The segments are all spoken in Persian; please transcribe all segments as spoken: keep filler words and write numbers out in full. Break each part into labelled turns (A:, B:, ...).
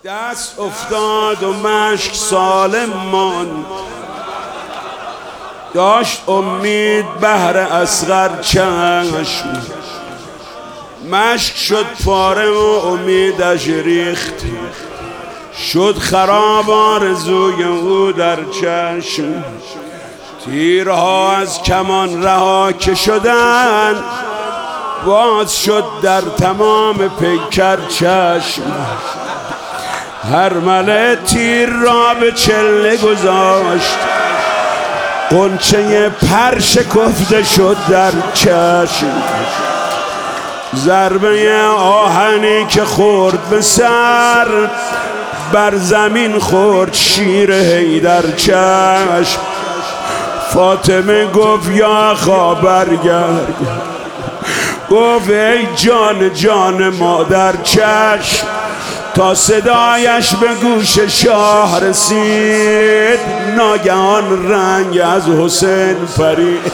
A: دست افتاد و مشک سالم ماند، داشت امید بهر اصغر چشم. مشک شد پاره و امیدش ریخت، شد خراب آرزوی او در چشم. تیرها از کمان رها که شدند، باز شد در تمام پیکر چشم. هر مله تیر را به چله گذاشت، غنچه پر شکفته شد در چشم. ضربه آهنی که خورد به سر، بر زمین خورد شیر حیدر چشم. فاطمه گفت یا خواب برگرد، گفت ای جان جان مادر چشم. تا صدایش به گوش شاه رسید، ناگهان رنگ از حسین پرید.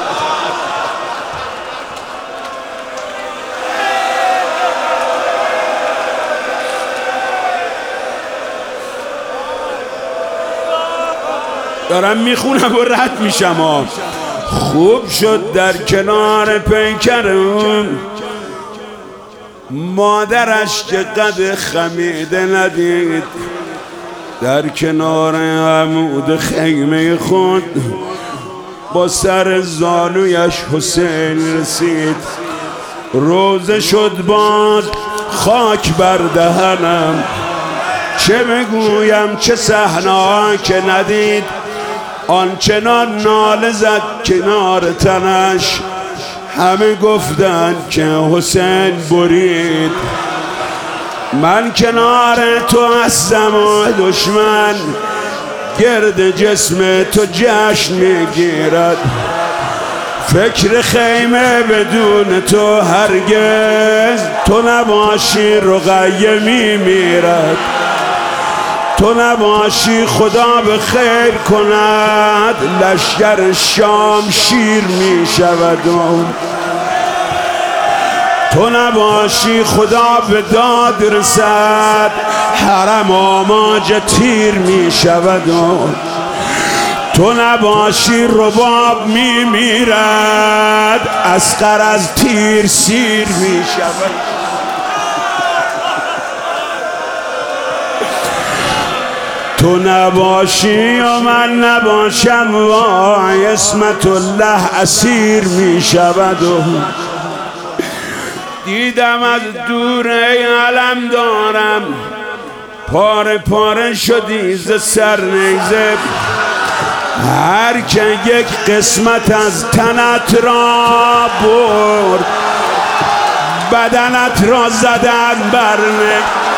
A: دارم میخونم و رد میشم ها. خوب شد در کنار پیکرم، مادرش که قد خمیده ندید. در کنار عمود خیمه خود، با سر زانویش حسین رسید. روزه شد باز خاک بر دهنم، چه بگویم چه صحنه‌ها که ندید. آنچنان ناله زد کنار تنش، همه گفتند که حسین برید. من کنار تو هستم و دشمن، گرد جسم تو جشن میگیرد. فکر خیمه بدون تو هرگز، تو نباشی رقیه میمیرد. تو نباشی خدا به خیر کند، لشکر شام شیر می شود. تو نباشی خدا به داد رسد، حرم آماج تیر می شود. تو نباشی رباب می میرد، اصغر از تیر سیر می شود. تو نباشی و من نباشم، وای اسمت الله اسیر می شود. دیدم از دور ای علم دارم، پاره پاره شدی ز سر نیزه. هر که یک قسمت از تنت را برد، بدنت را زدن بر نه.